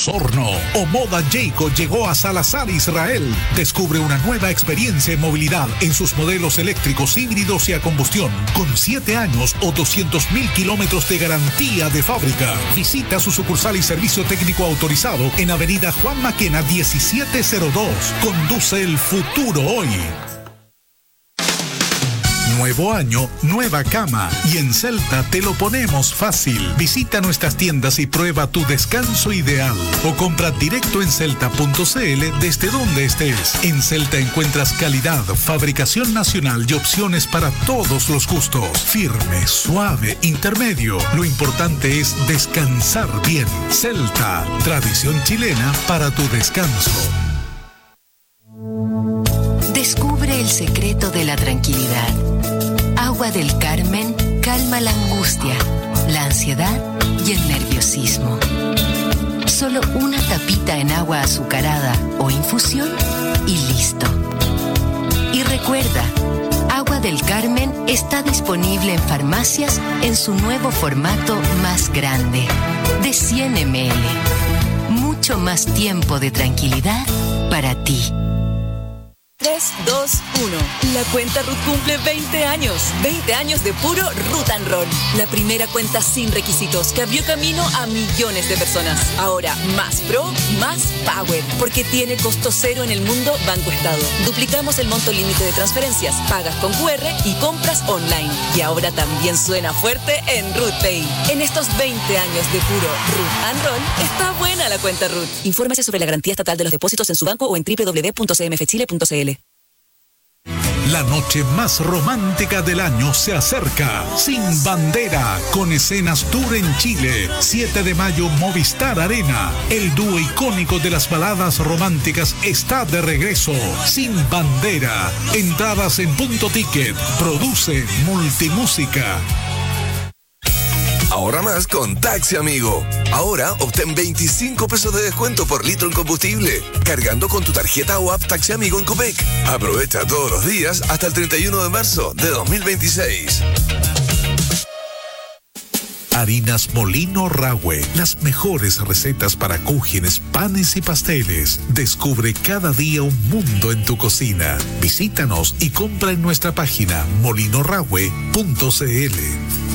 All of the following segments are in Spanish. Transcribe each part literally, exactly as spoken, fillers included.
Osorno. Omoda Jayco llegó a Salazar, Israel. Descubre una nueva experiencia en movilidad en sus modelos eléctricos, híbridos y a combustión, con siete años o doscientos mil kilómetros de garantía de fábrica. Visita su sucursal y servicio técnico autorizado en Avenida Juan Maquena diecisiete cero dos. Conduce el futuro hoy. Nuevo año, nueva cama, y en Celta te lo ponemos fácil. Visita nuestras tiendas y prueba tu descanso ideal. O compra directo en celta punto c l desde donde estés. En Celta encuentras calidad, fabricación nacional y opciones para todos los gustos. Firme, suave, intermedio. Lo importante es descansar bien. Celta, tradición chilena para tu descanso. Descubre el secreto de la tranquilidad. Agua del Carmen calma la angustia, la ansiedad y el nerviosismo. Solo una tapita en agua azucarada o infusión y listo. Y recuerda, Agua del Carmen está disponible en farmacias en su nuevo formato más grande, de cien mililitros. Mucho más tiempo de tranquilidad para ti. tres, dos, uno. La cuenta Ruth cumple veinte años. veinte años de puro Ruth and Roll. La primera cuenta sin requisitos que abrió camino a millones de personas. Ahora, más pro, más power. Porque tiene costo cero en el mundo Banco Estado. Duplicamos el monto límite de transferencias, pagas con cu erre y compras online. Y ahora también suena fuerte en Ruth Pay. En estos veinte años de puro Ruth and Roll, está buena la cuenta Ruth. Infórmese sobre la garantía estatal de los depósitos en su banco o en doble u doble u doble u punto c m f chile punto c l. La noche más romántica del año se acerca. Sin Bandera, con escenas tour en Chile. siete de mayo, Movistar Arena. El dúo icónico de las baladas románticas está de regreso. Sin Bandera. Entradas en Punto Ticket. Produce Multimúsica. Ahorra más con Taxi Amigo. Ahora obtén veinticinco pesos de descuento por litro en combustible, cargando con tu tarjeta o app Taxi Amigo en Copec. Aprovecha todos los días hasta el treinta y uno de marzo de dos mil veintiséis. Harinas Molino Rahue, las mejores recetas para cúgenes, panes y pasteles. Descubre cada día un mundo en tu cocina. Visítanos y compra en nuestra página molino rahue punto c l.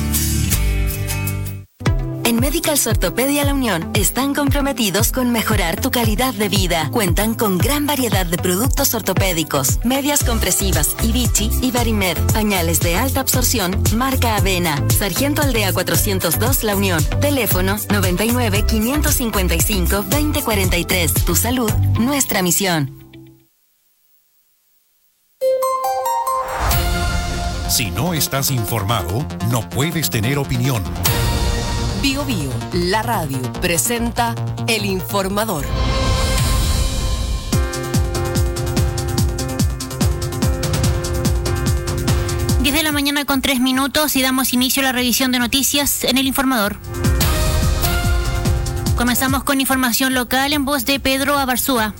En Medicals Ortopedia La Unión están comprometidos con mejorar tu calidad de vida. Cuentan con gran variedad de productos ortopédicos, medias compresivas, Vichy y Barimed, pañales de alta absorción, marca Avena. Sargento Aldea cuatrocientos dos La Unión. Teléfono noventa y nueve, quinientos cincuenta y cinco, veinte cuarenta y tres. Tu salud, nuestra misión. Si no estás informado, no puedes tener opinión. Bio Bio, la radio, presenta El Informador. diez de la mañana con tres minutos y damos inicio a la revisión de noticias en El Informador. Comenzamos con información local en voz de Pedro Abarzúa.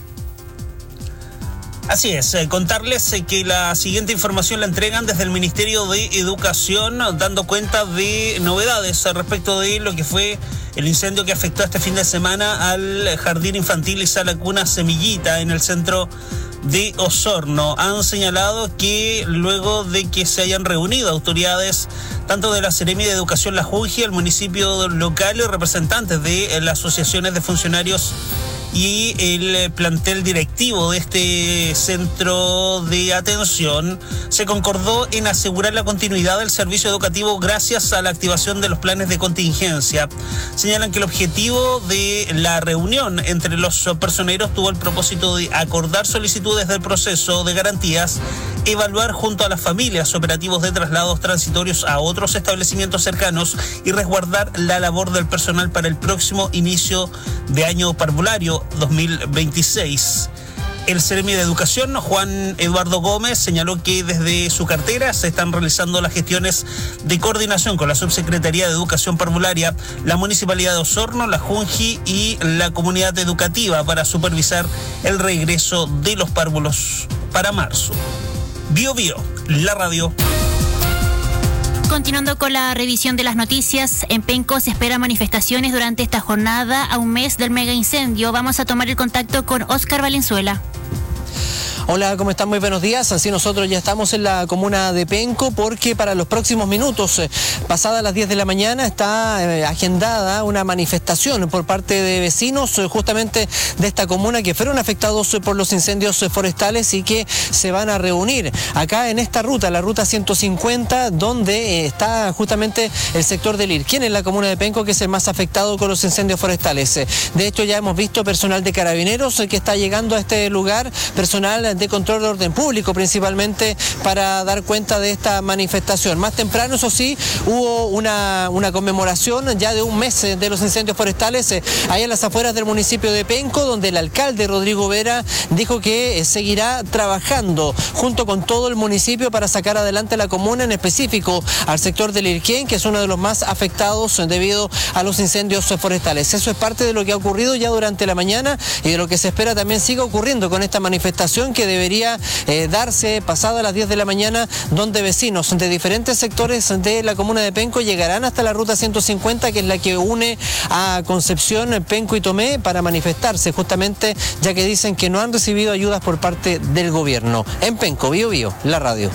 Así es, eh, contarles eh, que la siguiente información la entregan desde el Ministerio de Educación, dando cuenta de novedades eh, respecto de lo que fue el incendio que afectó este fin de semana al Jardín Infantil y Sala Cuna Semillita en el centro de Osorno. Han señalado que luego de que se hayan reunido autoridades tanto de la Seremi de Educación La Junji, el municipio local y representantes de eh, las asociaciones de funcionarios y el plantel directivo de este centro de atención, se concordó en asegurar la continuidad del servicio educativo gracias a la activación de los planes de contingencia. Señalan que el objetivo de la reunión entre los personeros tuvo el propósito de acordar solicitudes del proceso de garantías, evaluar junto a las familias operativos de traslados transitorios a otros establecimientos cercanos y resguardar la labor del personal para el próximo inicio de año parvulario dos mil veintiséis. El Seremi de Educación, Juan Eduardo Gómez, señaló que desde su cartera se están realizando las gestiones de coordinación con la Subsecretaría de Educación Parvularia, la Municipalidad de Osorno, la Junji y la comunidad educativa para supervisar el regreso de los párvulos para marzo. Bio Bio, la radio. Continuando con la revisión de las noticias, en Penco se esperan manifestaciones durante esta jornada a un mes del mega incendio. Vamos a tomar el contacto con Óscar Valenzuela. Hola, ¿cómo están? Muy buenos días. Así nosotros ya estamos en la comuna de Penco porque para los próximos minutos, eh, pasadas las diez de la mañana, está eh, agendada una manifestación por parte de vecinos eh, justamente de esta comuna que fueron afectados eh, por los incendios eh, forestales y que se van a reunir acá en esta ruta, la ruta ciento cincuenta, donde eh, está justamente el sector del Irquén en la comuna de Penco, que es el más afectado con los incendios forestales. Eh, de hecho, ya hemos visto personal de carabineros eh, que está llegando a este lugar, personal de control de orden público principalmente, para dar cuenta de esta manifestación. Más temprano, eso sí, hubo una, una conmemoración ya de un mes de los incendios forestales eh, ahí en las afueras del municipio de Penco, donde el alcalde Rodrigo Vera dijo que eh, seguirá trabajando junto con todo el municipio para sacar adelante la comuna, en específico al sector del Irquén, que es uno de los más afectados debido a los incendios forestales. Eso es parte de lo que ha ocurrido ya durante la mañana y de lo que se espera también siga ocurriendo con esta manifestación, que debería eh, darse pasada las diez de la mañana, donde vecinos de diferentes sectores de la comuna de Penco llegarán hasta la ruta ciento cincuenta, que es la que une a Concepción, Penco y Tomé, para manifestarse justamente, ya que dicen que no han recibido ayudas por parte del gobierno. En Penco, Bío Bío, la radio.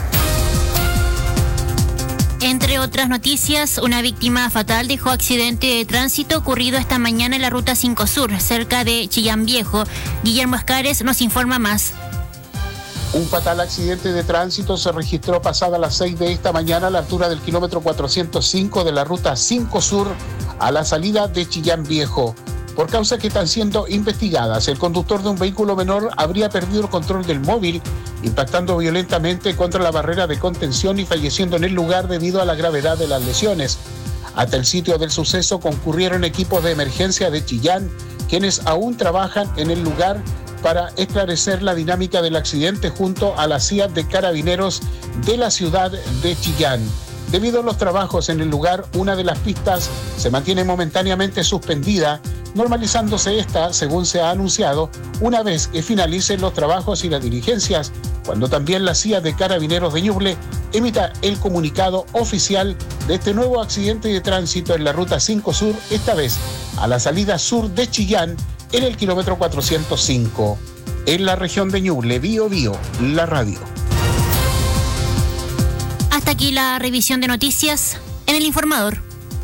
Entre otras noticias, una víctima fatal dejó accidente de tránsito ocurrido esta mañana en la ruta cinco Sur, cerca de Chillán Viejo. Guillermo Escares nos informa más. Un fatal accidente de tránsito se registró pasada las seis de esta mañana a la altura del kilómetro cuatrocientos cinco de la ruta cinco Sur a la salida de Chillán Viejo. Por causas que están siendo investigadas, el conductor de un vehículo menor habría perdido el control del móvil, impactando violentamente contra la barrera de contención y falleciendo en el lugar debido a la gravedad de las lesiones. Hasta el sitio del suceso concurrieron equipos de emergencia de Chillán, quienes aún trabajan en el lugar para esclarecer la dinámica del accidente junto a la C I A de Carabineros de la ciudad de Chillán. Debido a los trabajos en el lugar, una de las pistas se mantiene momentáneamente suspendida, normalizándose esta, según se ha anunciado, una vez que finalicen los trabajos y las diligencias, cuando también la C I A de Carabineros de Ñuble emita el comunicado oficial de este nuevo accidente de tránsito en la ruta cinco Sur, esta vez a la salida sur de Chillán, en el kilómetro cuatrocientos cinco. En la región de Ñuble, Bío Bío, la radio. Hasta aquí la revisión de noticias en El Informador.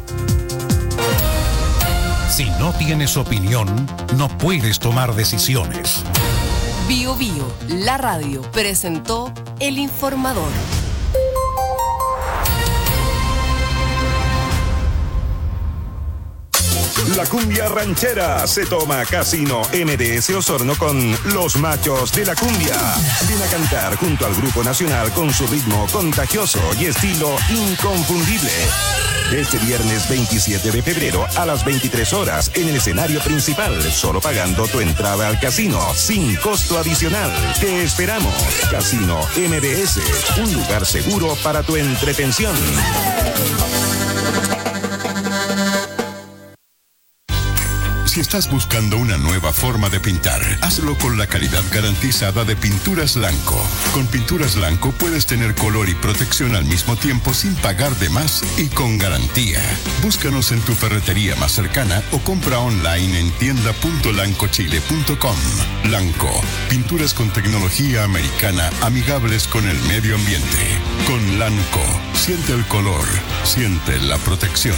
Si no tienes opinión, no puedes tomar decisiones. Bío Bío, la radio, presentó El Informador. La cumbia ranchera se toma Casino M D S Osorno con Los Machos de la Cumbia. Viene a cantar junto al Grupo Nacional con su ritmo contagioso y estilo inconfundible. Este viernes veintisiete de febrero a las veintitrés horas en el escenario principal, solo pagando tu entrada al casino, sin costo adicional. Te esperamos. Casino M D S, un lugar seguro para tu entretención. Si estás buscando una nueva forma de pintar, hazlo con la calidad garantizada de Pinturas Lanco. Con Pinturas Lanco puedes tener color y protección al mismo tiempo sin pagar de más y con garantía. Búscanos en tu ferretería más cercana o compra online en tienda punto lanco chile punto com. Lanco, pinturas con tecnología americana amigables con el medio ambiente. Con Lanco, siente el color, siente la protección.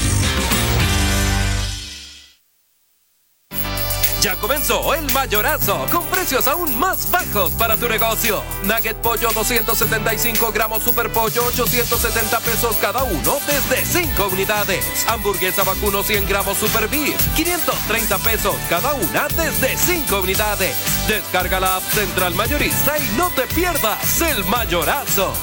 Ya comenzó el mayorazo, con precios aún más bajos para tu negocio. Nugget pollo doscientos setenta y cinco gramos, super pollo ochocientos setenta pesos cada uno desde cinco unidades. Hamburguesa vacuno cien gramos super beef, quinientos treinta pesos cada una desde cinco unidades. Descarga la app Central Mayorista y no te pierdas el mayorazo.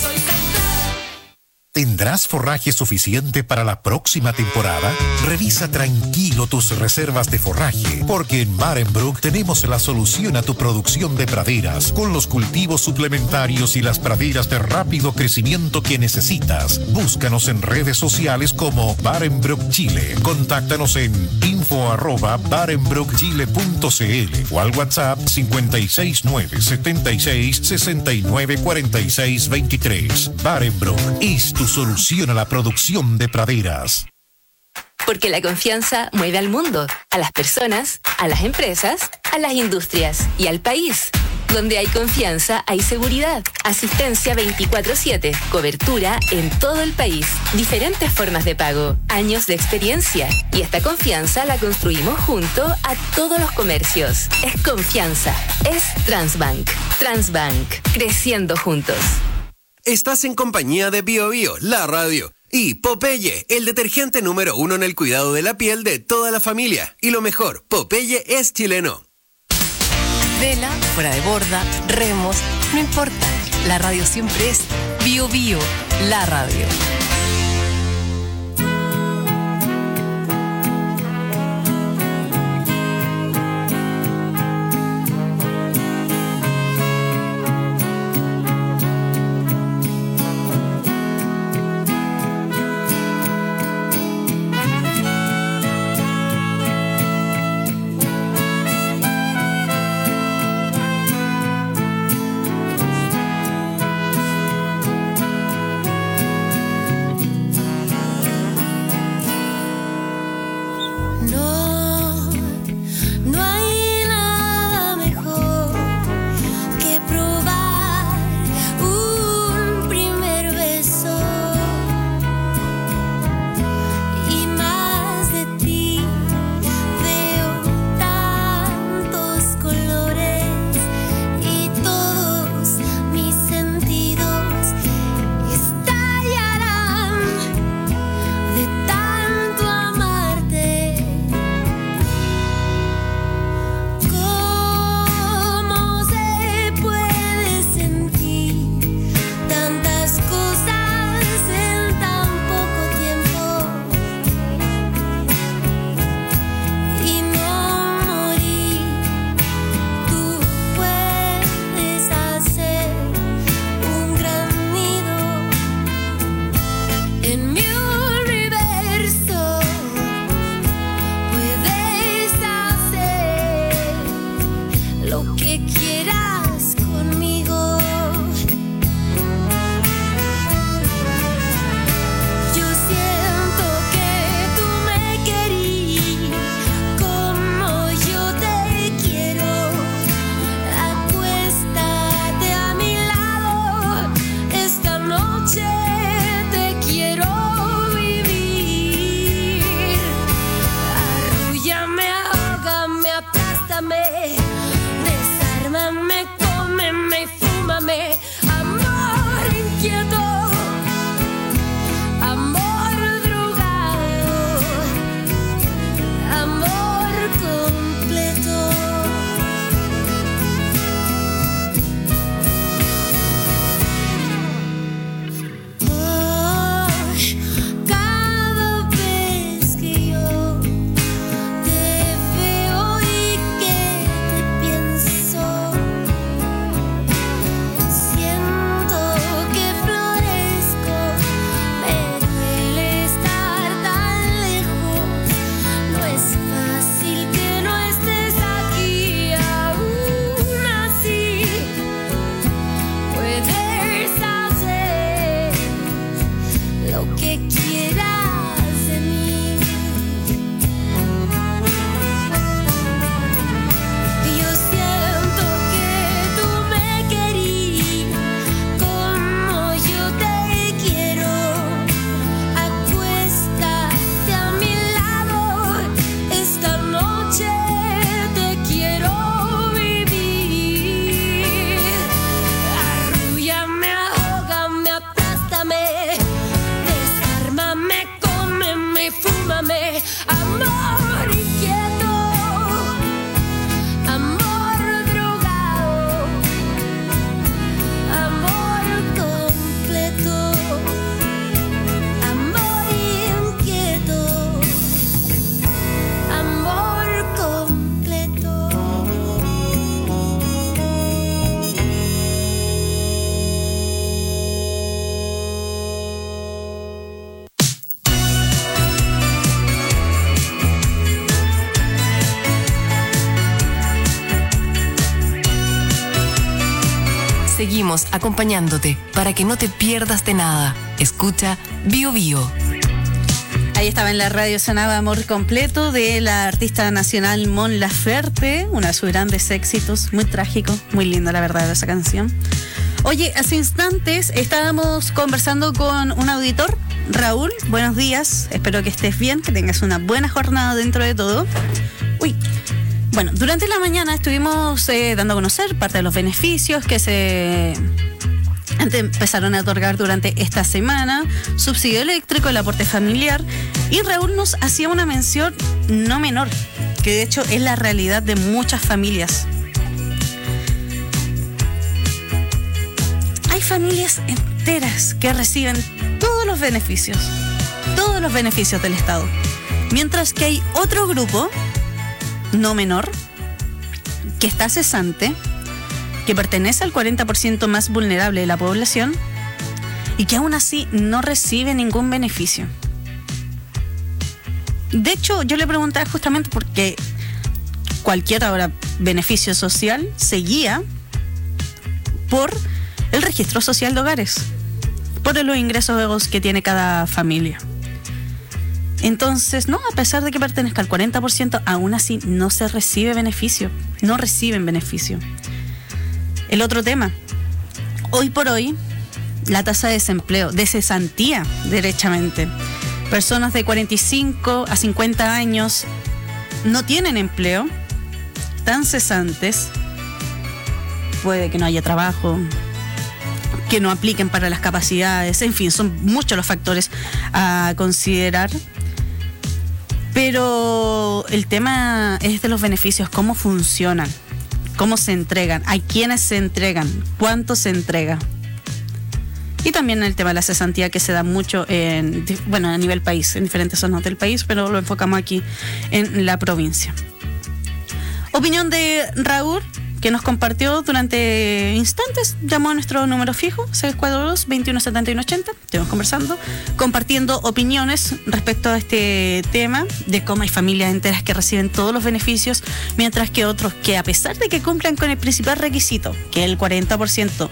¿Tendrás forraje suficiente para la próxima temporada? Revisa tranquilo tus reservas de forraje, porque en Barenbrook tenemos la solución a tu producción de praderas, con los cultivos suplementarios y las praderas de rápido crecimiento que necesitas. Búscanos en redes sociales como Barenbrook Chile. Contáctanos en info arroba barenbrook chile punto cl o al WhatsApp cincuenta y seis nueve setenta y seis sesenta y nueve cuarenta y seis veintitrés. Barenbrook es tu solución a la producción de praderas. Porque la confianza mueve al mundo, a las personas, a las empresas, a las industrias y al país. Donde hay confianza, hay seguridad. Asistencia veinticuatro siete. Cobertura en todo el país. Diferentes formas de pago. Años de experiencia. Y esta confianza la construimos junto a todos los comercios. Es confianza. Es Transbank. Transbank. Creciendo juntos. Estás en compañía de Bio Bio, la radio. Y Popeye, el detergente número uno en el cuidado de la piel de toda la familia. Y lo mejor, Popeye es chileno. Vela, fuera de borda, remos, no importa. La radio siempre es Bio Bio, la radio. Siento que florece. Seguimos acompañándote para que no te pierdas de nada. Escucha Bio Bio. Ahí estaba en la radio, sonaba Amor Completo de la artista nacional Mon Laferte, uno de sus grandes éxitos, muy trágico, muy linda la verdad esa canción. Oye, hace instantes estábamos conversando con un auditor, Raúl, buenos días, espero que estés bien, que tengas una buena jornada dentro de todo. Uy, bueno, durante la mañana estuvimos eh, dando a conocer parte de los beneficios que se empezaron a otorgar durante esta semana, subsidio eléctrico, el aporte familiar, y Raúl nos hacía una mención no menor, que de hecho es la realidad de muchas familias. Hay familias enteras que reciben todos los beneficios, todos los beneficios del Estado, mientras que hay otro grupo, no menor, que está cesante, que pertenece al cuarenta por ciento más vulnerable de la población y que aún así no recibe ningún beneficio. De hecho, yo le preguntaba justamente porque cualquier ahora beneficio social se guía por el registro social de hogares, por los ingresos que tiene cada familia. Entonces, no, a pesar de que pertenezca al cuarenta por ciento, aún así no se recibe beneficio, no reciben beneficio. El otro tema, hoy por hoy, la tasa de desempleo, de cesantía, derechamente. Personas de cuarenta y cinco a cincuenta años no tienen empleo, están cesantes, puede que no haya trabajo, que no apliquen para las capacidades, en fin, son muchos los factores a considerar. Pero el tema es de los beneficios, cómo funcionan. ¿Cómo se entregan? ¿A quiénes se entregan? ¿Cuánto se entrega? Y también el tema de la cesantía que se da mucho en, bueno, a nivel país, en diferentes zonas del país, pero lo enfocamos aquí en la provincia. Opinión de Raúl, que nos compartió durante instantes, llamó a nuestro número fijo, seis cuatro dos, veintiuno setenta y uno ochenta, estuvimos conversando, compartiendo opiniones respecto a este tema, de cómo hay familias enteras que reciben todos los beneficios, mientras que otros que a pesar de que cumplan con el principal requisito, que es el cuarenta por ciento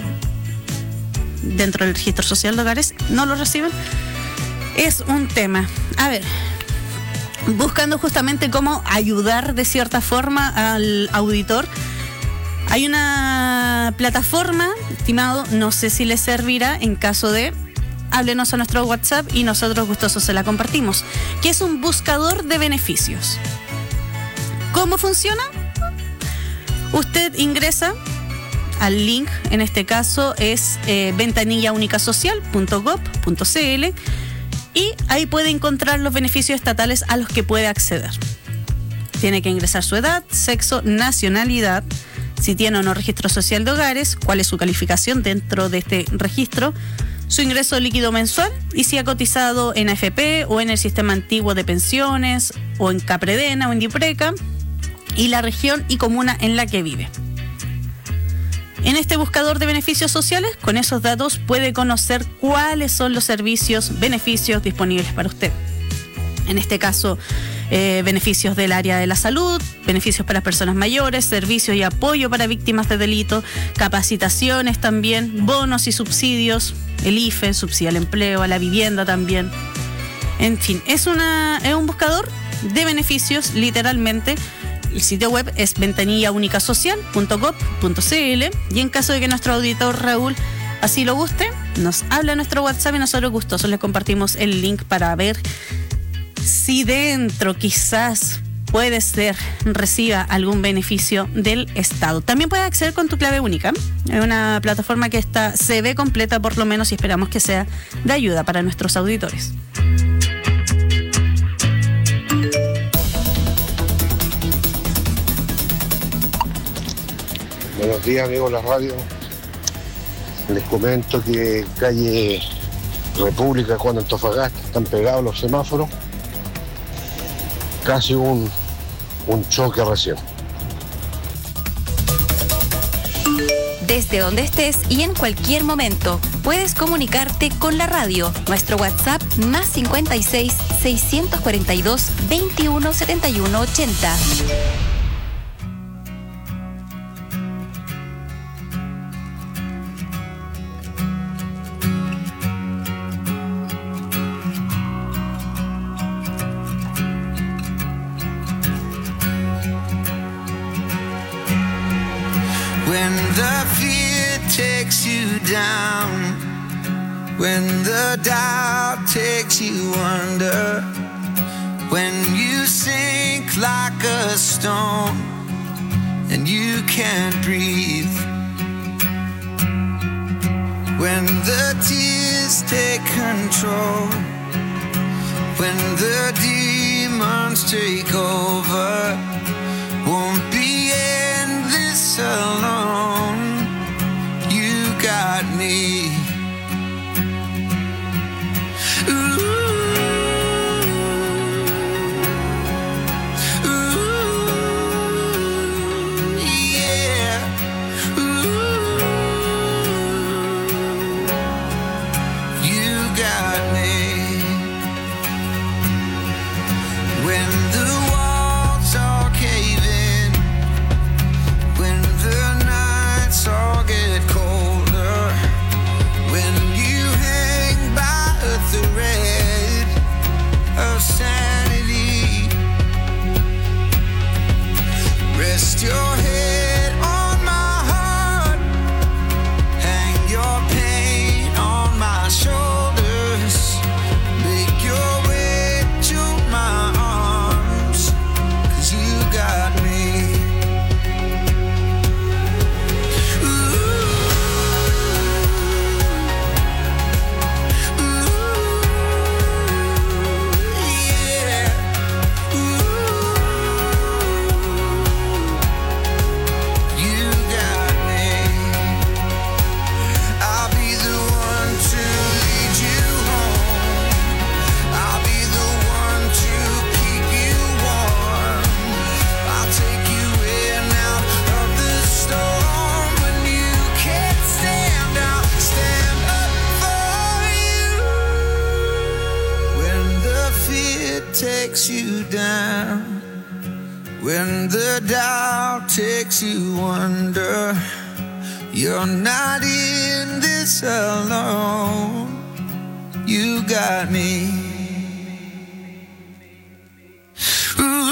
dentro del registro social de hogares, no lo reciben. Es un tema. A ver, buscando justamente cómo ayudar de cierta forma al auditor. Hay una plataforma, estimado, no sé si le servirá en caso de, háblenos a nuestro WhatsApp y nosotros gustosos se la compartimos, que es un buscador de beneficios. ¿Cómo funciona? Usted ingresa al link, en este caso es eh, ventanilla única social punto gob punto cl, y ahí puede encontrar los beneficios estatales a los que puede acceder. Tiene que ingresar su edad, sexo, nacionalidad, si tiene o no registro social de hogares, cuál es su calificación dentro de este registro, su ingreso líquido mensual y si ha cotizado en A F P o en el sistema antiguo de pensiones o en Capredena o en Dipreca, y la región y comuna en la que vive. En este buscador de beneficios sociales, con esos datos puede conocer cuáles son los servicios, beneficios disponibles para usted. En este caso, eh, beneficios del área de la salud, beneficios para personas mayores, servicios y apoyo para víctimas de delito, capacitaciones también, bonos y subsidios, el I F E, subsidio al empleo, a la vivienda también. En fin, es, una, es un buscador de beneficios, literalmente. El sitio web es ventanilla única social punto gob punto cl, y en caso de que nuestro auditor Raúl así lo guste, nos habla a nuestro WhatsApp y nosotros gustosos les compartimos el link para ver si dentro quizás puede ser reciba algún beneficio del Estado. También puedes acceder con tu clave única. Es una plataforma que está, se ve completa por lo menos, y esperamos que sea de ayuda para nuestros auditores. Buenos días, amigos de la radio. Les comento que calle República, Juan Antofagasta, están pegados los semáforos. Casi un, un choque recién. Desde donde estés y en cualquier momento, puedes comunicarte con la radio. Nuestro WhatsApp más cincuenta y seis, seiscientos cuarenta y dos, veintiuno setenta y uno ochenta. When the fear takes you down, when the doubt takes you under, when you sink like a stone and you can't breathe, when the tears take control, when the demons take over, won't be in this alone. You got me. Ooh. Rest your head on my heart, hang your pain on my shoulders, make your way to my arms, 'cause you got me. Takes you down, when the doubt takes you under, you're not in this alone. You got me. Ooh.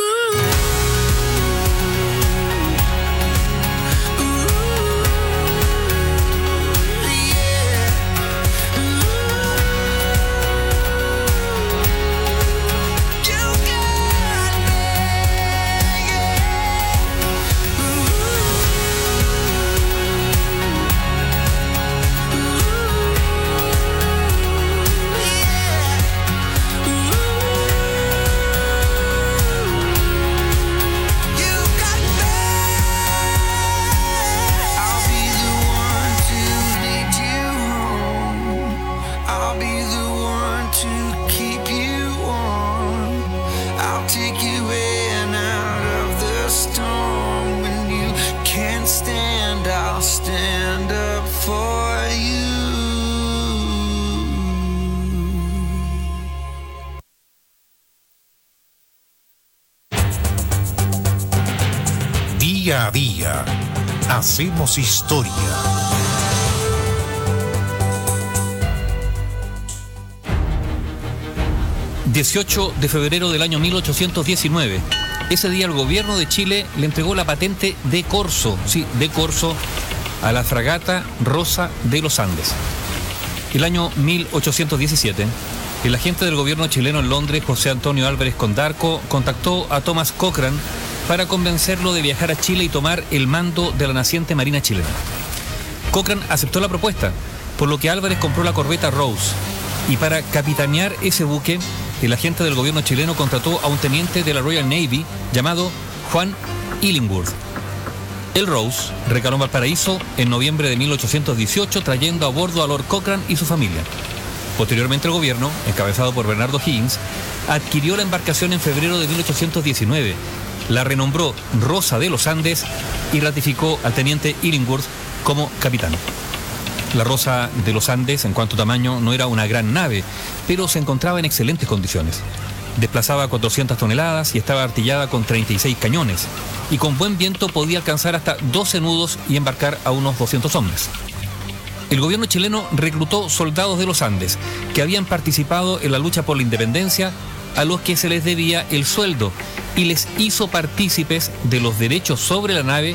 Día a día, hacemos historia. dieciocho de febrero del año mil ochocientos diecinueve. Ese día el gobierno de Chile le entregó la patente de corso, sí, de corso, a la fragata Rosa de los Andes. El año mil ochocientos diecisiete, el agente del gobierno chileno en Londres, José Antonio Álvarez Condarco, contactó a Thomas Cochrane para convencerlo de viajar a Chile y tomar el mando de la naciente Marina chilena. Cochrane aceptó la propuesta, por lo que Álvarez compró la corbeta Rose, y para capitanear ese buque, el agente del gobierno chileno contrató a un teniente de la Royal Navy llamado Juan Illingworth. El Rose recaló en Valparaíso en noviembre de mil ochocientos dieciocho, trayendo a bordo a Lord Cochrane y su familia. Posteriormente el gobierno, encabezado por Bernardo Higgins, adquirió la embarcación en febrero de mil ochocientos diecinueve, la renombró Rosa de los Andes y ratificó al teniente Illingworth como capitán. La Rosa de los Andes, en cuanto a tamaño, no era una gran nave, pero se encontraba en excelentes condiciones. Desplazaba cuatrocientas toneladas y estaba artillada con treinta y seis cañones, y con buen viento podía alcanzar hasta doce nudos y embarcar a unos doscientos hombres. El gobierno chileno reclutó soldados de los Andes que habían participado en la lucha por la independencia, a los que se les debía el sueldo, y les hizo partícipes de los derechos sobre la nave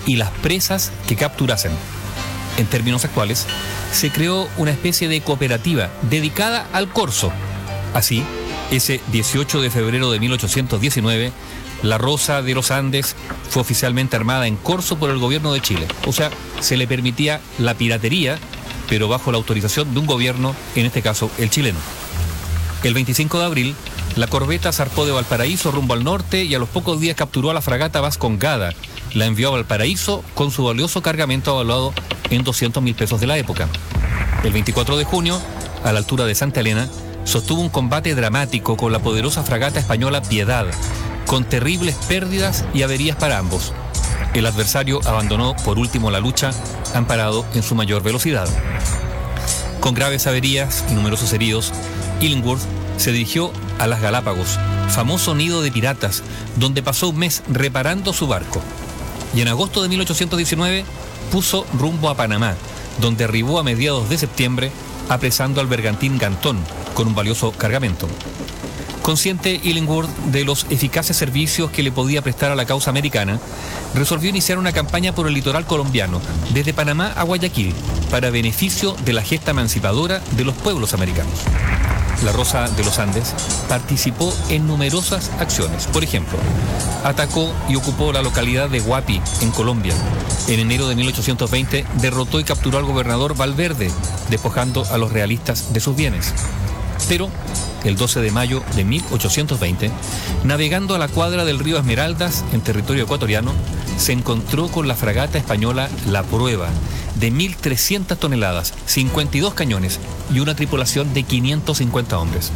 y las presas que capturasen. En términos actuales, se creó una especie de cooperativa dedicada al corso. Así, ese dieciocho de febrero de mil ochocientos diecinueve, la Rosa de los Andes fue oficialmente armada en corso por el gobierno de Chile. O sea, se le permitía la piratería, pero bajo la autorización de un gobierno, en este caso el chileno. El veinticinco de abril, la corbeta zarpó de Valparaíso rumbo al norte y a los pocos días capturó a la fragata Vascongada. La envió a Valparaíso con su valioso cargamento avaluado en doscientos mil pesos de la época. El veinticuatro de junio, a la altura de Santa Elena, sostuvo un combate dramático con la poderosa fragata española Piedad, con terribles pérdidas y averías para ambos. El adversario abandonó por último la lucha, amparado en su mayor velocidad. Con graves averías y numerosos heridos, Illingworth se dirigió a las Galápagos, famoso nido de piratas, donde pasó un mes reparando su barco. Y en agosto de mil ochocientos diecinueve puso rumbo a Panamá, donde arribó a mediados de septiembre, apresando al bergantín Gantón con un valioso cargamento. Consciente Illingworth de los eficaces servicios que le podía prestar a la causa americana, resolvió iniciar una campaña por el litoral colombiano, desde Panamá a Guayaquil, para beneficio de la gesta emancipadora de los pueblos americanos. La Rosa de los Andes participó en numerosas acciones. Por ejemplo, atacó y ocupó la localidad de Huapi, en Colombia. En enero de mil ochocientos veinte derrotó y capturó al gobernador Valverde, despojando a los realistas de sus bienes. Pero el doce de mayo de mil ochocientos veinte, navegando a la cuadra del río Esmeraldas, en territorio ecuatoriano, se encontró con la fragata española La Prueba, de mil trescientas toneladas, cincuenta y dos cañones y una tripulación de quinientos cincuenta hombres.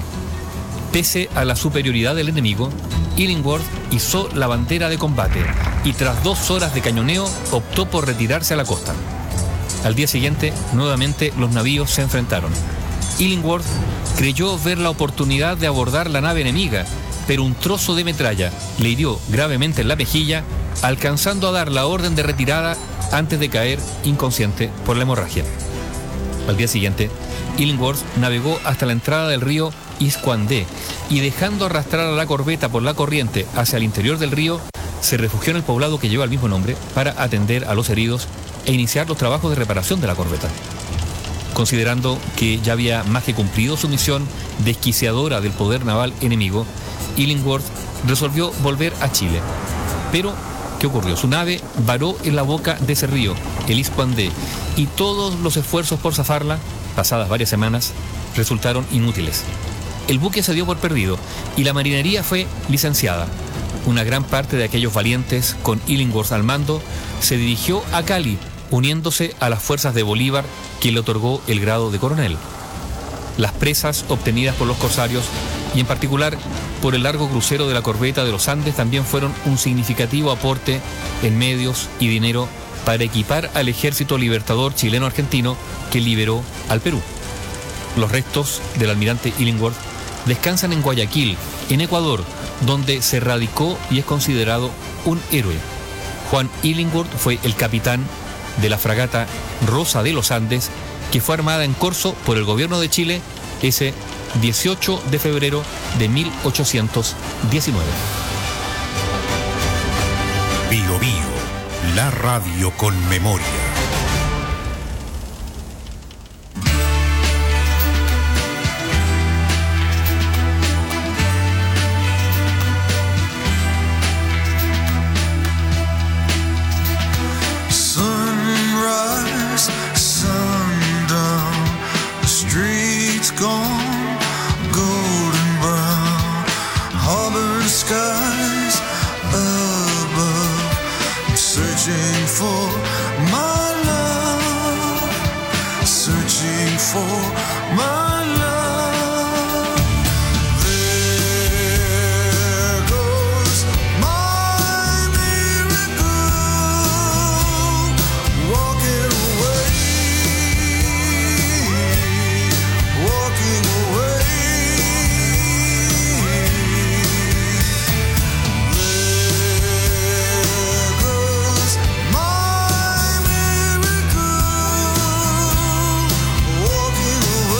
Pese a la superioridad del enemigo, Illingworth izó la bandera de combate y tras dos horas de cañoneo optó por retirarse a la costa. Al día siguiente, nuevamente los navíos se enfrentaron. Illingworth creyó ver la oportunidad de abordar la nave enemiga, pero un trozo de metralla le hirió gravemente en la mejilla, alcanzando a dar la orden de retirada antes de caer inconsciente por la hemorragia. Al día siguiente, Illingworth navegó hasta la entrada del río Iscuandé y, dejando arrastrar a la corbeta por la corriente hacia el interior del río, se refugió en el poblado que lleva el mismo nombre para atender a los heridos e iniciar los trabajos de reparación de la corbeta. Considerando que ya había más que cumplido su misión desquiciadora del poder naval enemigo, Illingworth resolvió volver a Chile. Pero, ¿qué ocurrió? Su nave varó en la boca de ese río, el Iscuandé, y todos los esfuerzos por zafarla, pasadas varias semanas, resultaron inútiles. El buque se dio por perdido y la marinería fue licenciada. Una gran parte de aquellos valientes, con Illingworth al mando, se dirigió a Cali, uniéndose a las fuerzas de Bolívar, quien le otorgó el grado de coronel. Las presas obtenidas por los corsarios, y en particular por el largo crucero de la corbeta de los Andes, también fueron un significativo aporte en medios y dinero para equipar al ejército libertador chileno-argentino que liberó al Perú. Los restos del almirante Illingworth descansan en Guayaquil, en Ecuador, donde se radicó y es considerado un héroe. Juan Illingworth fue el capitán de la fragata Rosa de los Andes, que fue armada en corso por el gobierno de Chile ese dieciocho de febrero de mil ochocientos diecinueve. Bio Bio, la radio con memoria. Walking away.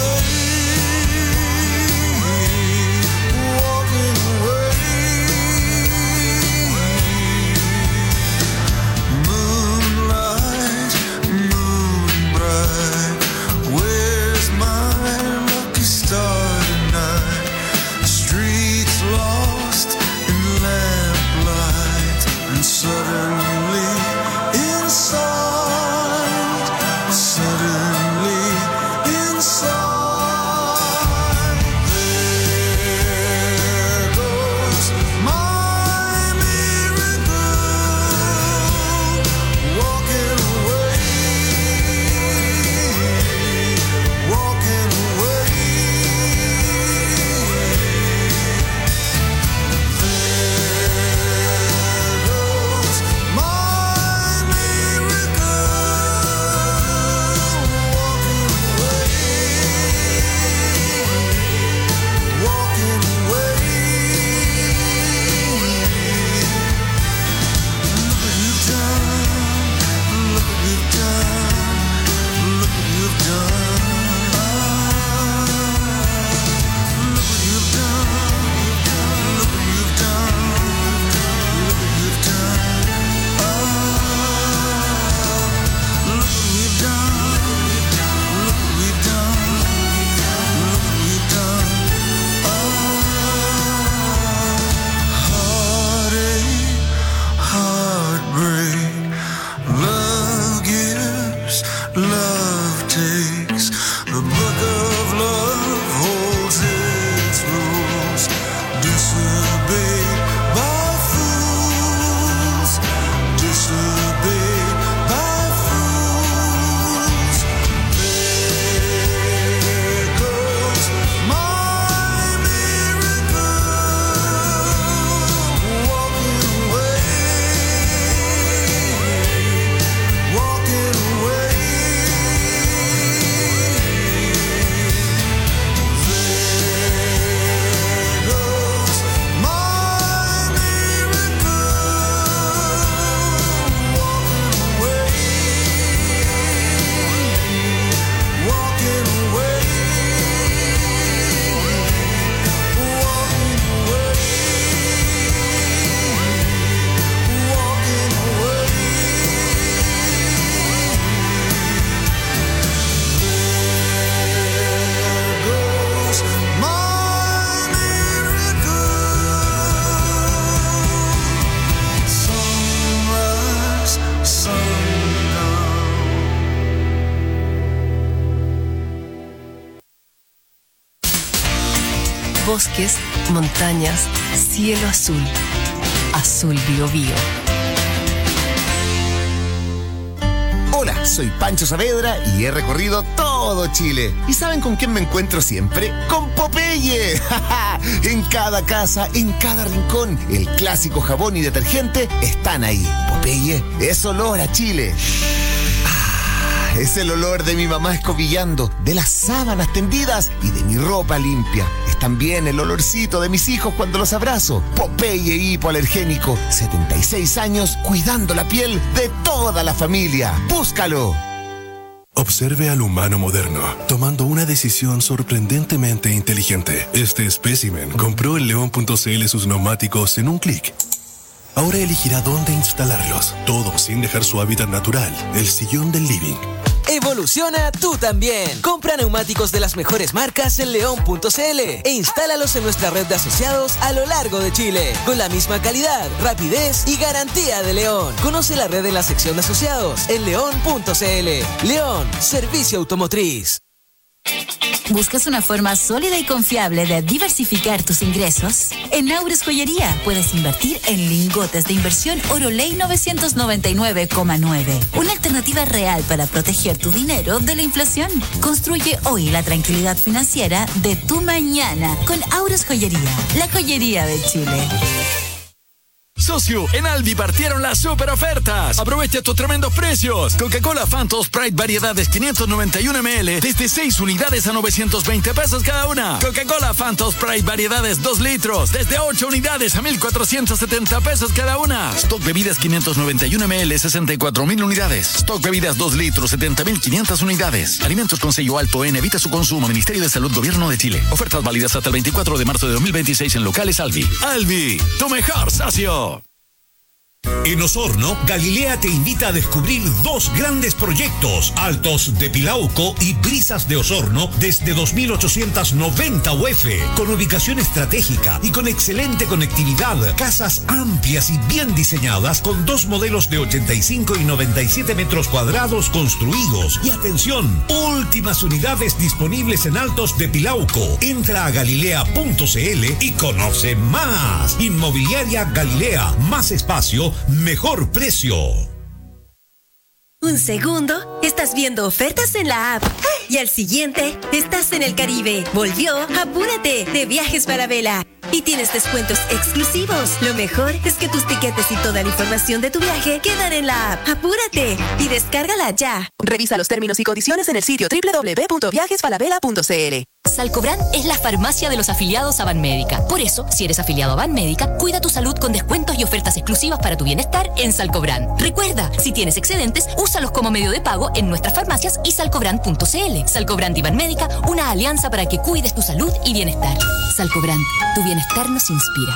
bosques, montañas, cielo azul. Azul Biobío. Hola, soy Pancho Saavedra y he recorrido todo Chile. ¿Y saben con quién me encuentro siempre? ¡Con Popeye! En cada casa, en cada rincón, el clásico jabón y detergente están ahí. Popeye es olor a Chile. Ah, es el olor de mi mamá escobillando, de las sábanas tendidas y de mi ropa limpia. Es también el olorcito de mis hijos cuando los abrazo. Popeye hipoalergénico, setenta y seis años cuidando la piel de toda la familia. ¡Búscalo! Observe al humano moderno, tomando una decisión sorprendentemente inteligente. Este espécimen compró en león punto c l sus neumáticos en un clic. Ahora elegirá dónde instalarlos, todo sin dejar su hábitat natural, el sillón del living. Evoluciona tú también. Compra neumáticos de las mejores marcas en león punto c l e instálalos en nuestra red de asociados a lo largo de Chile, con la misma calidad, rapidez y garantía de León. Conoce la red en la sección de asociados en león punto c l. León, servicio automotriz. ¿Buscas una forma sólida y confiable de diversificar tus ingresos? En Naures Joyería puedes invertir en lingotes de inversión Oroley novecientos noventa y nueve coma nueve. Una alternativa real para proteger tu dinero de la inflación. Construye hoy la tranquilidad financiera de tu mañana con Aures Joyería, la joyería de Chile. Socio, en Aldi partieron las super ofertas. Aprovecha estos tremendos precios. Coca-Cola Phantom Sprite variedades quinientos noventa y uno mililitros desde seis unidades a novecientos veinte pesos cada una. Coca-Cola Phantom Sprite variedades dos litros desde ocho unidades a mil cuatrocientos setenta pesos cada una. Stock bebidas quinientos noventa y uno mililitros sesenta y cuatro mil unidades. Stock bebidas dos litros setenta mil quinientas unidades. Alimentos con sello alto N, evita su consumo. Ministerio de Salud, Gobierno de Chile. Ofertas válidas hasta el veinticuatro de marzo de dos mil veintiséis en locales Aldi. Aldi, tu mejor socio. En Osorno, Galilea te invita a descubrir dos grandes proyectos, Altos de Pilauco y Brisas de Osorno, desde dos mil ochocientos noventa U F, con ubicación estratégica y con excelente conectividad, casas amplias y bien diseñadas, con dos modelos de ochenta y cinco y noventa y siete metros cuadrados construidos. Y atención, últimas unidades disponibles en Altos de Pilauco. Entra a galilea punto c l y conoce más. Inmobiliaria Galilea, más espacio, mejor precio. Un segundo, estás viendo ofertas en la app. Y al siguiente, estás en el Caribe. Volvió Apúrate de Viajes Falabella. Y tienes descuentos exclusivos. Lo mejor es que tus tiquetes y toda la información de tu viaje quedan en la app. Apúrate y descárgala ya. Revisa los términos y condiciones en el sitio doble u doble u doble u punto viajes falabella punto c l. Salcobran es la farmacia de los afiliados a Banmédica. Por eso, si eres afiliado a Banmédica, cuida tu salud con descuentos y ofertas exclusivas para tu bienestar en Salcobran. Recuerda, si tienes excedentes, úsalos como medio de pago en nuestras farmacias y salcobran punto c l. Salcobran y Banmédica, una alianza para que cuides tu salud y bienestar. Salcobran, tu bienestar nos inspira.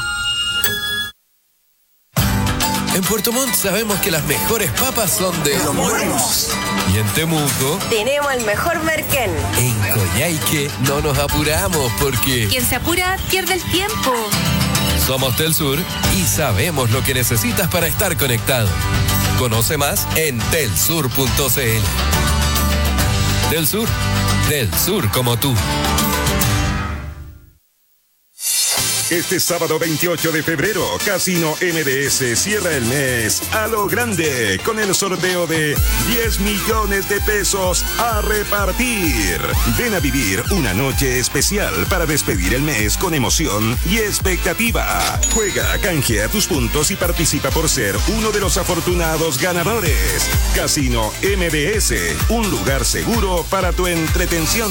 En Puerto Montt sabemos que las mejores papas son de Los Morenos. Y en Temuco Tenemos el mejor merquén. En Coyhaique no nos apuramos porque Quien se apura pierde el tiempo. somos Telsur y sabemos lo que necesitas para estar conectado. Conoce más en telsur punto c l. Telsur, del sur como tú. Este sábado veintiocho de febrero, Casino M D S cierra el mes a lo grande con el sorteo de diez millones de pesos a repartir. Ven a vivir una noche especial para despedir el mes con emoción y expectativa. Juega, canjea tus puntos y participa por ser uno de los afortunados ganadores. Casino M D S, un lugar seguro para tu entretención.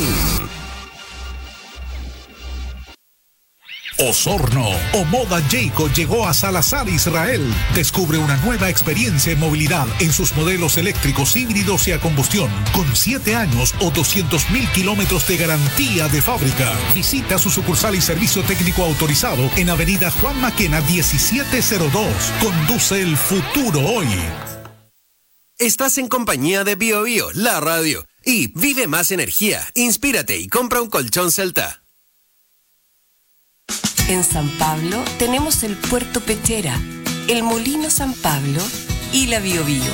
Osorno, Omoda Jayco llegó a Salazar, Israel. Descubre una nueva experiencia en movilidad en sus modelos eléctricos, híbridos y a combustión, con siete años o doscientos mil kilómetros de garantía de fábrica. Visita su sucursal y servicio técnico autorizado en Avenida Juan Maquena diecisiete cero dos. Conduce el futuro hoy. Estás en compañía de Bio Bio, la radio. Y vive más energía, inspírate y compra un colchón Celta. En San Pablo tenemos el Puerto Pechera, el Molino San Pablo y la Bio Bio.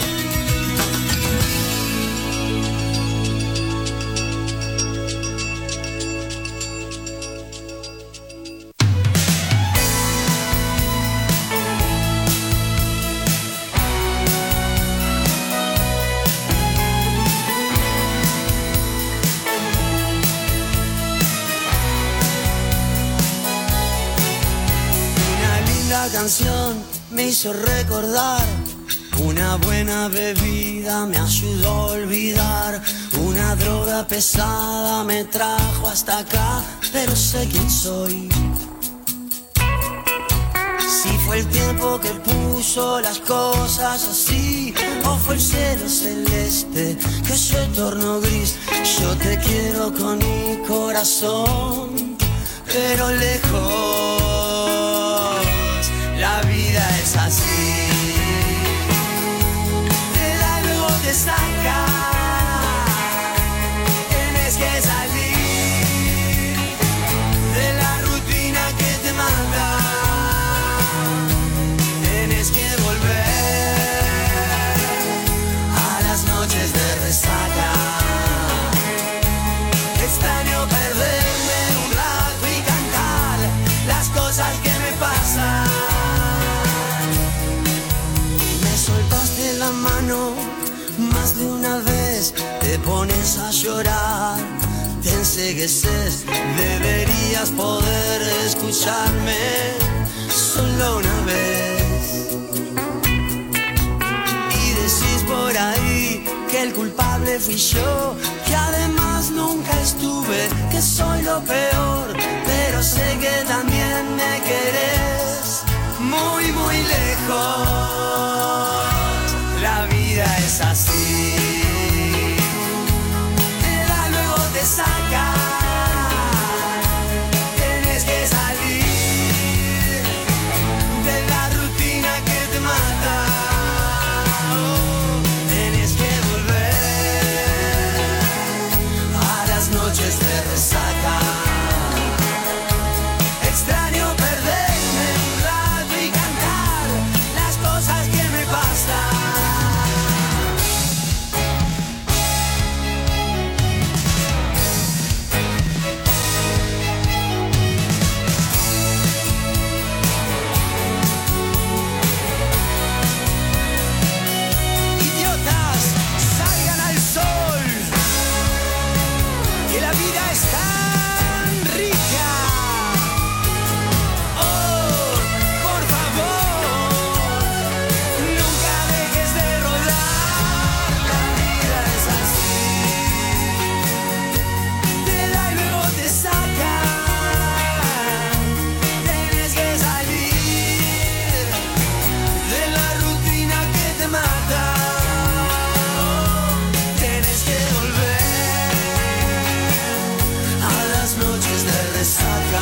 canción me hizo recordar. Una buena bebida me ayudó a olvidar. Una droga pesada me trajo hasta acá, pero sé quién soy. Si fue el tiempo que puso las cosas así, o fue el cielo celeste que se tornó gris. Yo te quiero con mi corazón, pero lejos. La vida es así. Te da, luego te saca. Tienes que salir de la rutina que te manda. Tienes que volver a las noches de resaca. Extraño perderme un rato y cantar las cosas que me pasan. Me soltaste la mano más de una vez, te pones a llorar, te encegueces. Deberías poder escucharme solo una vez. Por ahí que el culpable fui yo, que además nunca estuve, que soy lo peor, pero sé que también me querés muy muy lejos. La vida es así, te da, luego te saca. Tienes que salir de la rutina que te mata. Noches de resaca. Extraño perderme un rato y cantar las cosas que me pasan. Idiotas, salgan al sol. Que la vida es tan rica. Oh, por favor, nunca dejes de rodar. La vida es así. Te da y luego te saca. Tienes que salir de la rutina que te mata. Tienes que noches de resaca.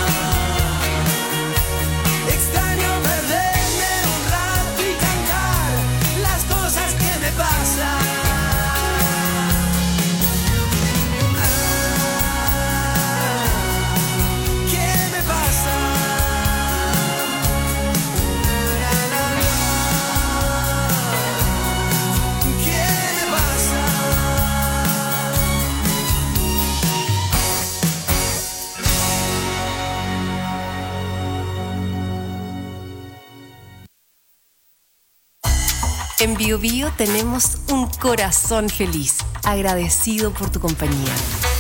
Extraño perderme un rato y cantar las cosas que me pasan. Ah, ¿qué me pasa? ¿Qué me pasa? En Bio Bio tenemos un corazón feliz, agradecido por tu compañía.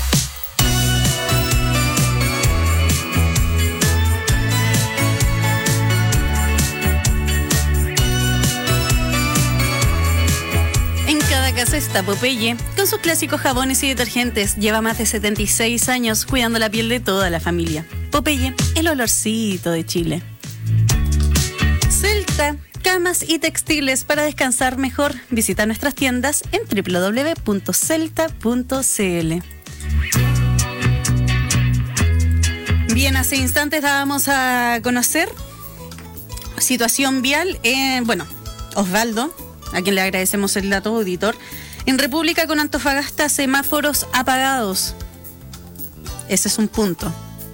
En cada casa está Popeye, con sus clásicos jabones y detergentes. Lleva más de setenta y seis años cuidando la piel de toda la familia. Popeye, el olorcito de Chile. Celta, camas y textiles para descansar mejor. Visita nuestras tiendas en doble u doble u doble u punto celta punto c l. Bien, hace instantes dábamos a conocer situación vial en, bueno, Osvaldo, a quien le agradecemos el dato, auditor. En República con Antofagasta, semáforos apagados. Ese es un punto.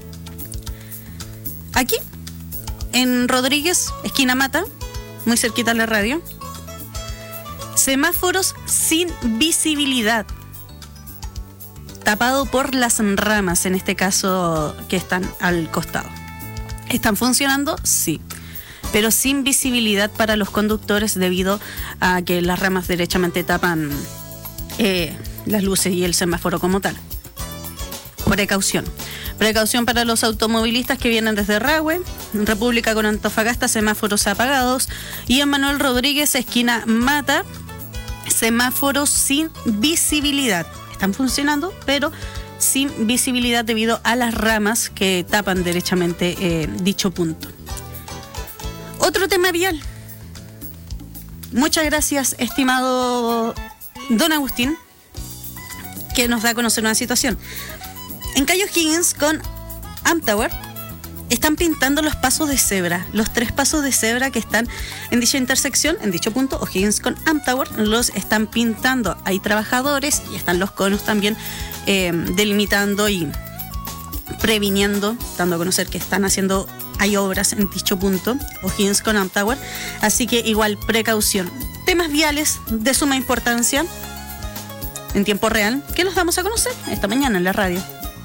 Aquí, en Rodríguez, esquina Mata, muy cerquita de la radio, semáforos sin visibilidad, tapado por las ramas, en este caso, que están al costado. ¿Están funcionando? Sí, pero sin visibilidad para los conductores debido a que las ramas derechamente tapan eh, las luces y el semáforo como tal. Precaución. Precaución para los automovilistas que vienen desde Rahue, República con Antofagasta, semáforos apagados. Y en Manuel Rodríguez, esquina Mata, semáforos sin visibilidad. Están funcionando, pero sin visibilidad debido a las ramas que tapan derechamente eh, dicho punto. Otro tema vial. Muchas gracias, estimado don Agustín, que nos da a conocer una situación. En calle O'Higgins con Amtower están pintando los pasos de cebra, los tres pasos de cebra que están en dicha intersección, en dicho punto, O'Higgins con Amtower, los están pintando. Hay trabajadores y están los conos también eh, delimitando y previniendo, dando a conocer que están haciendo, hay obras en dicho punto, O'Higgins con Amtower, así que igual precaución. Temas viales de suma importancia en tiempo real que los damos a conocer esta mañana en la radio.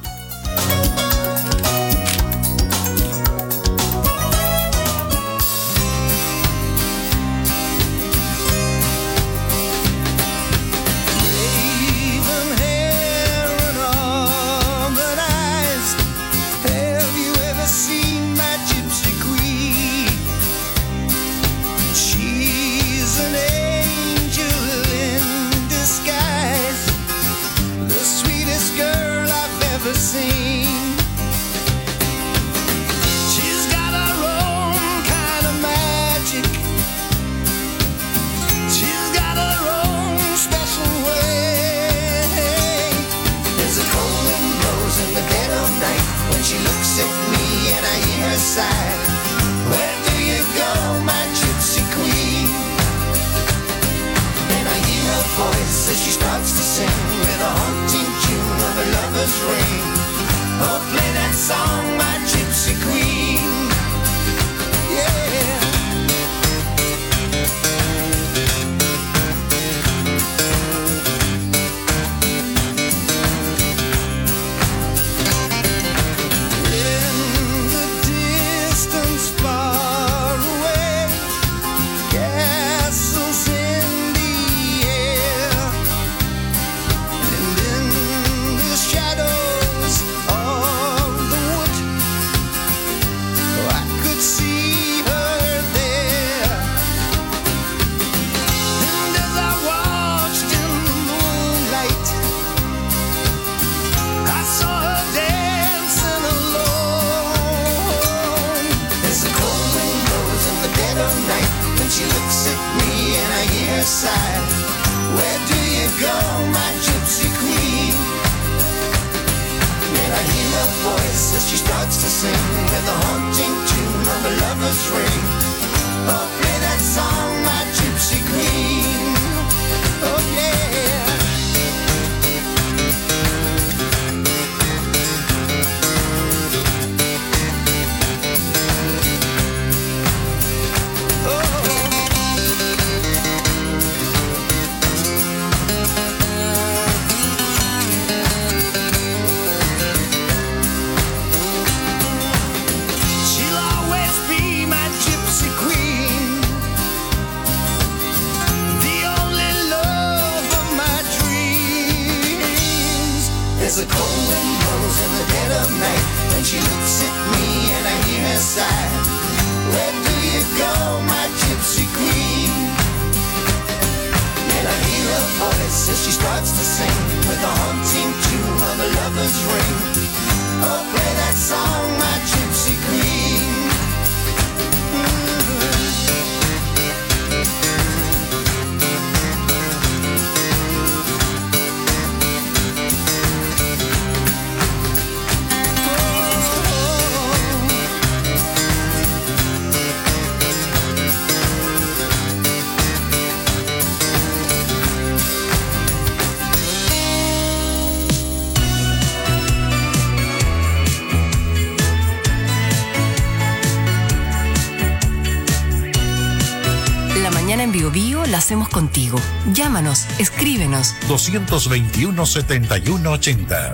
En Bio Bio la hacemos contigo. Llámanos, escríbenos. dos veintiuno, setenta y uno ochenta.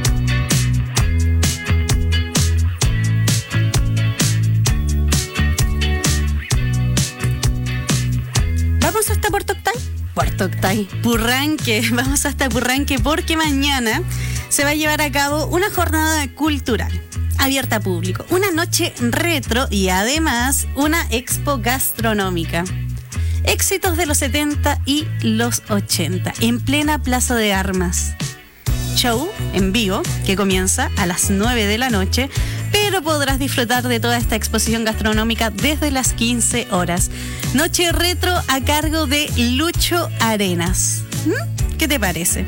Vamos hasta Puerto Octay. Puerto Octay, Purranque. Vamos hasta Purranque porque mañana se va a llevar a cabo una jornada cultural abierta a público, una noche retro y además una expo gastronómica. Éxitos de los setenta y los ochenta en plena Plaza de Armas. Show en vivo que comienza a las nueve de la noche, pero podrás disfrutar de toda esta exposición gastronómica desde las quince horas. Noche retro a cargo de Lucho Arenas. ¿Mm? ¿Qué te parece?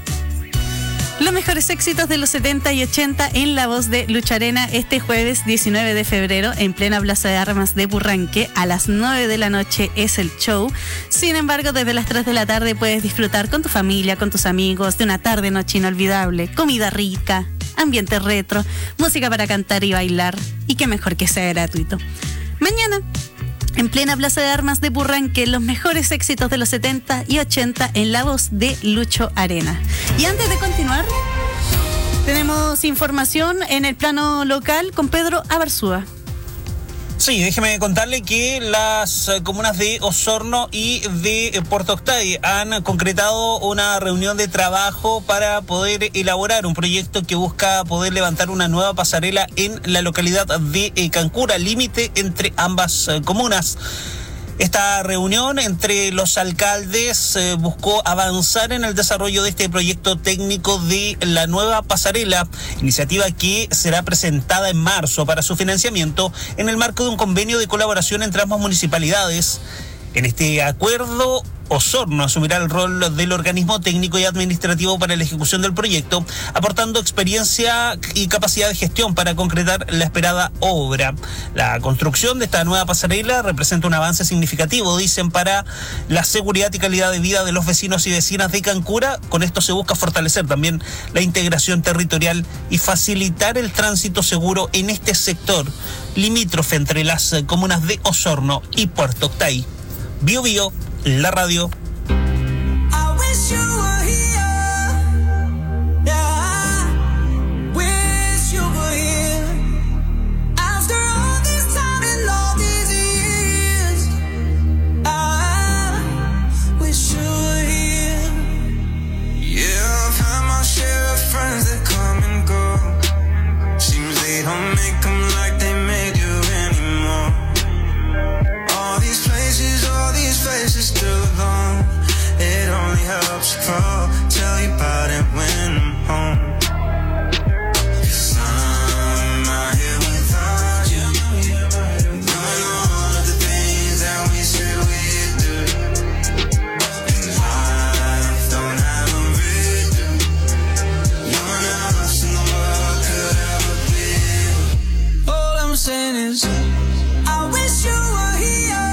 Los mejores éxitos de los setenta y ochenta en la voz de Lucho Arena este jueves diecinueve de febrero en plena Plaza de Armas de Purranque. A las nueve de la noche es el show. Sin embargo, desde las tres de la tarde puedes disfrutar con tu familia, con tus amigos, de una tarde-noche inolvidable, comida rica, ambiente retro, música para cantar y bailar. Y qué mejor que sea gratuito. Mañana, en plena Plaza de Armas de Purranque, los mejores éxitos de los setenta y ochenta en la voz de Lucho Arena. Y antes de continuar, tenemos información en el plano local con Pedro Abarzúa. Sí, déjeme contarle que las comunas de Osorno y de Puerto Octay han concretado una reunión de trabajo para poder elaborar un proyecto que busca poder levantar una nueva pasarela en la localidad de Cancura, límite entre ambas comunas. Esta reunión entre los alcaldes eh, buscó avanzar en el desarrollo de este proyecto técnico de la nueva pasarela, iniciativa que será presentada en marzo para su financiamiento en el marco de un convenio de colaboración entre ambas municipalidades. En este acuerdo, Osorno asumirá el rol del organismo técnico y administrativo para la ejecución del proyecto, aportando experiencia y capacidad de gestión para concretar la esperada obra. La construcción de esta nueva pasarela representa un avance significativo, dicen, para la seguridad y calidad de vida de los vecinos y vecinas de Cancura. Con esto se busca fortalecer también la integración territorial y facilitar el tránsito seguro en este sector limítrofe entre las comunas de Osorno y Puerto Octay. Bio Bio, la radio. Call, tell you about it when I'm home. 'Cause I'm out here without you, doing all of the things that we said we'd do. And life don't have a rhythm. No one else in the world could ever be. All I'm saying is, I wish you were here.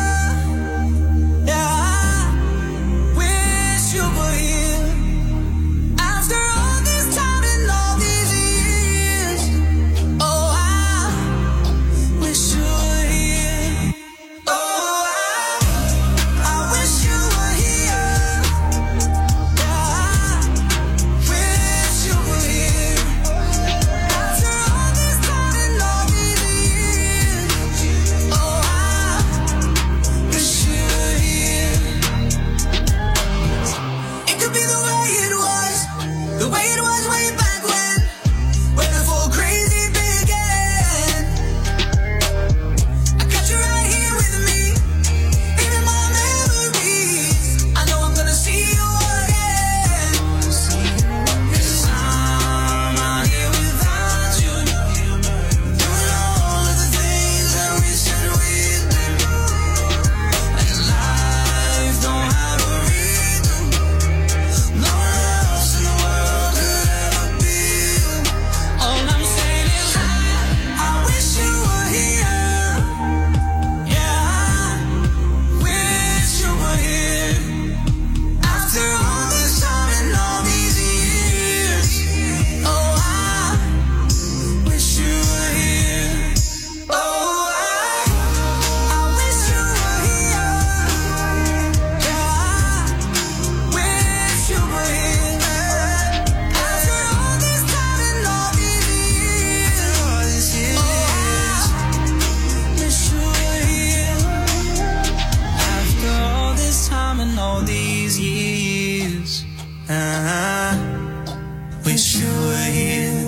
wish you were here.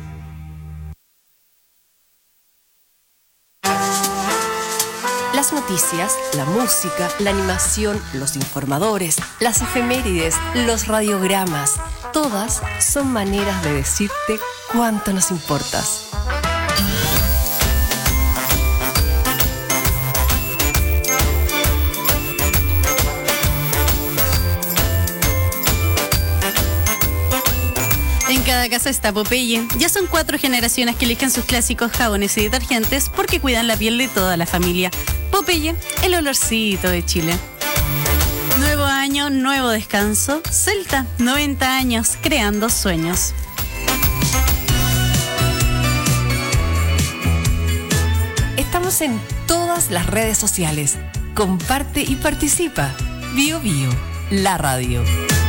Las noticias, la música, la animación, los informadores, las efemérides, los radiogramas, todas son maneras de decirte cuánto nos importas. En cada casa está Popeye. Ya son cuatro generaciones que eligen sus clásicos jabones y detergentes porque cuidan la piel de toda la familia. Popeye, el olorcito de Chile. Nuevo año, nuevo descanso. Celta, noventa años, creando sueños. Estamos en todas las redes sociales. Comparte y participa. Bio Bio, la radio.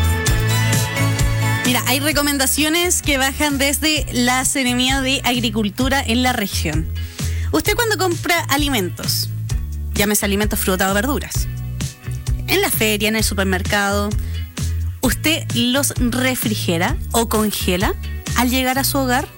Mira, hay recomendaciones que bajan desde la Seremía de Agricultura en la región. Usted cuando compra alimentos, llámese alimentos, frutas o verduras, en la feria, en el supermercado, ¿usted los refrigera o congela al llegar a su hogar?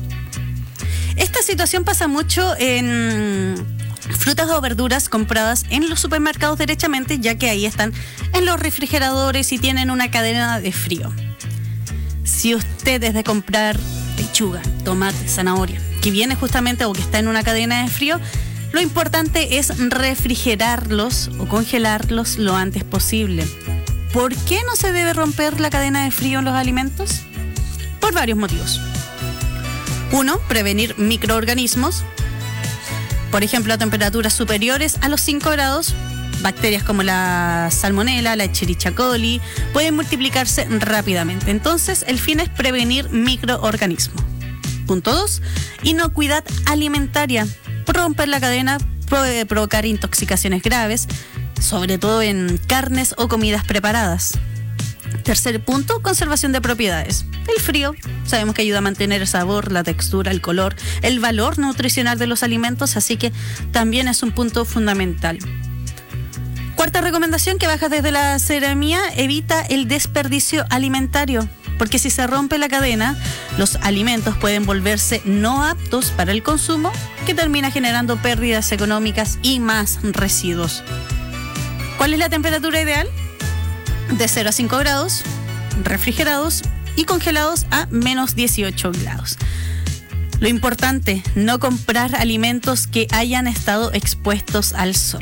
Esta situación pasa mucho en frutas o verduras compradas en los supermercados derechamente, ya que ahí están en los refrigeradores y tienen una cadena de frío. Si usted es de comprar lechuga, tomate, zanahoria, que viene justamente o que está en una cadena de frío, lo importante es refrigerarlos o congelarlos lo antes posible. ¿Por qué no se debe romper la cadena de frío en los alimentos? Por varios motivos. Uno, prevenir microorganismos. Por ejemplo, a temperaturas superiores a los cinco grados, bacterias como la salmonela, la Escherichia coli, pueden multiplicarse rápidamente. Entonces, el fin es prevenir microorganismos. Punto dos, inocuidad alimentaria. Por romper la cadena puede provocar intoxicaciones graves, sobre todo en carnes o comidas preparadas. Tercer punto, conservación de propiedades. El frío, sabemos que ayuda a mantener el sabor, la textura, el color, el valor nutricional de los alimentos, así que también es un punto fundamental. Cuarta recomendación que baja desde la Seremía: evita el desperdicio alimentario, porque si se rompe la cadena, los alimentos pueden volverse no aptos para el consumo, que termina generando pérdidas económicas y más residuos. ¿Cuál es la temperatura ideal? De cero a cinco grados, refrigerados y congelados a menos dieciocho grados. Lo importante, no comprar alimentos que hayan estado expuestos al sol.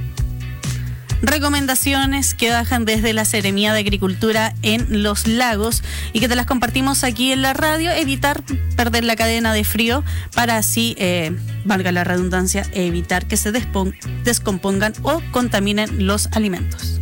Recomendaciones que bajan desde la Seremía de Agricultura en los lagos y que te las compartimos aquí en la radio: evitar perder la cadena de frío para así, eh, valga la redundancia, evitar que se despon- descompongan o contaminen los alimentos.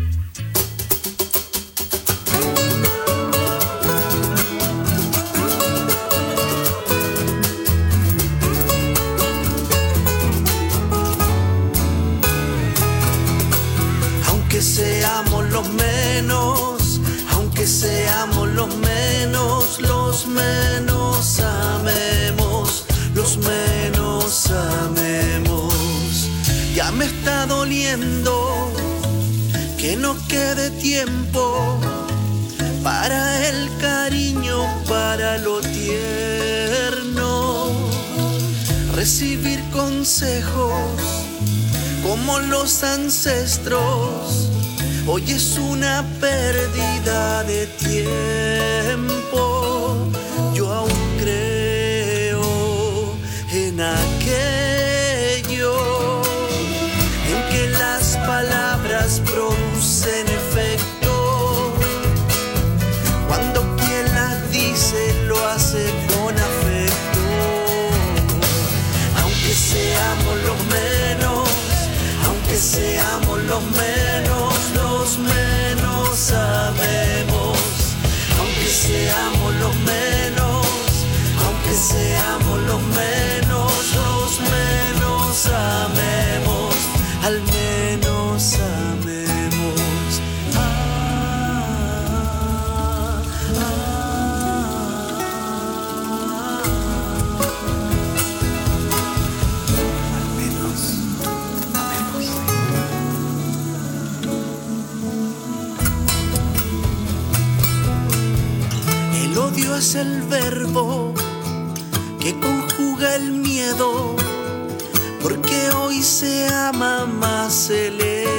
Aunque seamos los menos, aunque seamos los menos, los menos amemos, los menos amemos. Ya me está doliendo que no quede tiempo para el cariño, para lo tierno. Recibir consejos como los ancestros, hoy es una pérdida de tiempo. Yo aún creo en aquello, en que las palabras producen efecto, cuando quien las dice lo hace con afecto. Aunque seamos los menos, aunque seamos los menos, los menos sabemos. Aunque seamos los menos, aunque seamos los menos, los menos sabemos. Al menos sabemos. Ah, ah, El odio es el verbo que conjuga el miedo, porque hoy se ama más el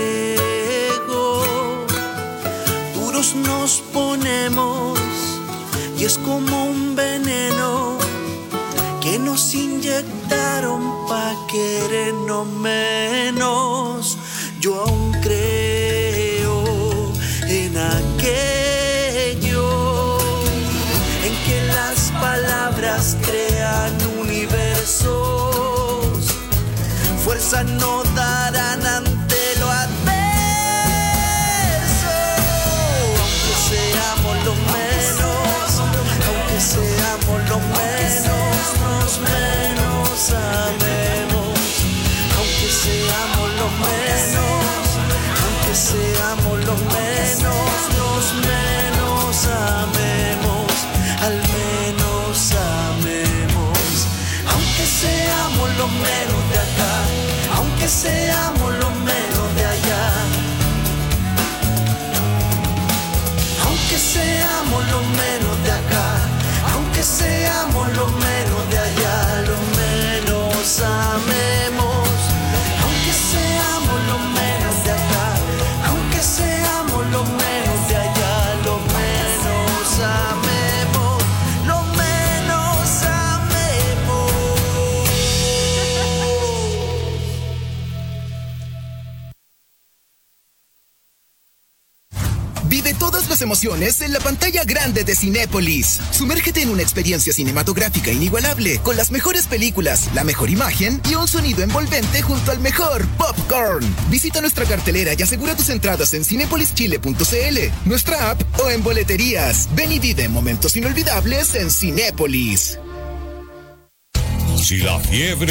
ego. Duros nos ponemos y es como un veneno que nos inyectaron pa' querernos menos. Yo aún creo en aquello, en que las palabras crean universos, fuerza no darán ante lo adverso. Aunque seamos los menos, aunque seamos los menos, nos menos amemos. Aunque seamos los menos, aunque seamos los menos, nos menos amemos, al menos amemos. Aunque seamos los menos de acá, aunque seamos los menos de allá, aunque seamos los menos de acá, aunque seamos los menos de allá, los menos amemos. Aunque seamos los menos de acá, aunque seamos los menos de allá, los menos amemos, los menos amemos. Vive todas las emociones en la pantalla grande de Cinépolis. Sumérgete en una experiencia cinematográfica inigualable, con las mejores películas, la mejor imagen y un sonido envolvente junto al mejor popcorn. Visita nuestra cartelera y asegura tus entradas en cinepolis chile punto c l, nuestra app o en boleterías. Ven y vive momentos inolvidables en Cinépolis. Si la fiebre